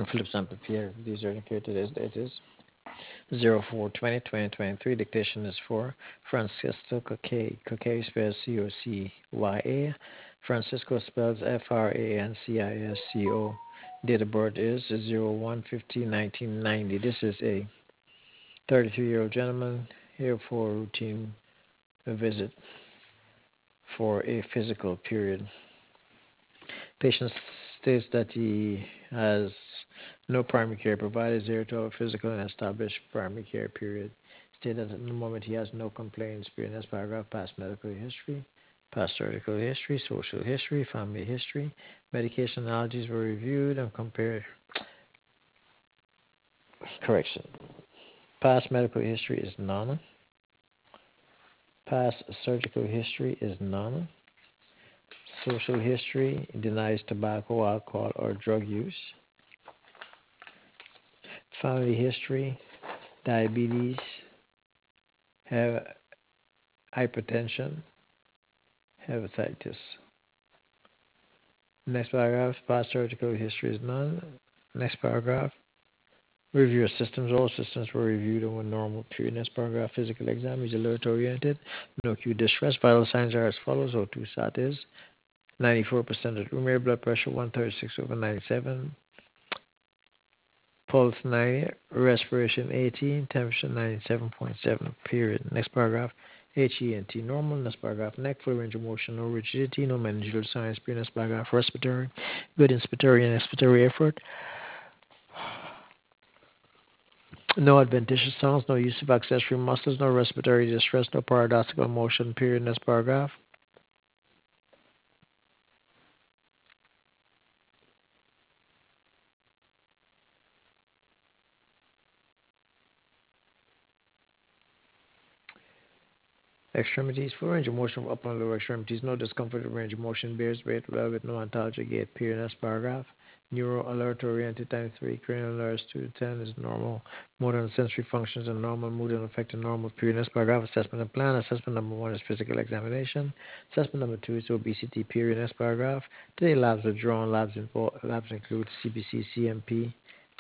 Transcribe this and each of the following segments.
Philip Sample Pierre. These are here today's date is 04/20/2023. Dictation is for Francisco Coccay. Coccay spells Cocya. Francisco spells Francisco. Date of birth is 01/15/1990. This is a 33-year-old gentleman here for a routine visit for a physical period. Patient states that he has no primary care provider is there to have a physical and established primary care period. State that at the moment he has no complaints. Period. Next paragraph, past medical history, past surgical history, social history, family history. Medication allergies were reviewed and compared. Correction. Past medical history is none. Past surgical history is none. Social history denies tobacco, alcohol, or drug use. Family history, diabetes, have hypertension, hepatitis. Next paragraph, past surgical history is none. Next paragraph, review your systems. All systems were reviewed over normal period. Next paragraph, physical exam is alert oriented. No acute distress. Vital signs are as follows. O2 sat is 94% of room air, blood pressure 136/97. Pulse 90, respiration 18, temperature 97.7, period. Next paragraph, HENT normal. Next paragraph, neck, full range of motion, no rigidity, no meningeal signs. Period. Next paragraph, respiratory, good inspiratory and expiratory effort. No adventitious sounds, no use of accessory muscles, no respiratory distress, no paradoxical motion. Period. Next paragraph. Extremities, full range of motion of upper and lower extremities, no discomfort of range of motion, bears weight well with no ontology gait. Period. Next paragraph. Neuro alert oriented times 3, cranial alerts 2 to 10 is normal. Motor and sensory functions are normal, mood and affected normal. Period. Next paragraph. Assessment and plan. Assessment number 1 is physical examination. Assessment number 2 is obesity. Period. Next paragraph. Today labs are drawn. Labs include CBC, CMP,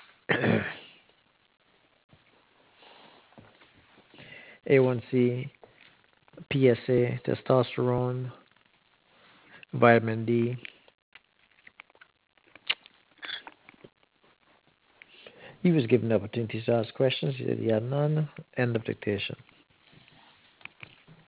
A1C, PSA, testosterone, vitamin D. He was given the opportunity to ask questions. He said he had none. End of dictation.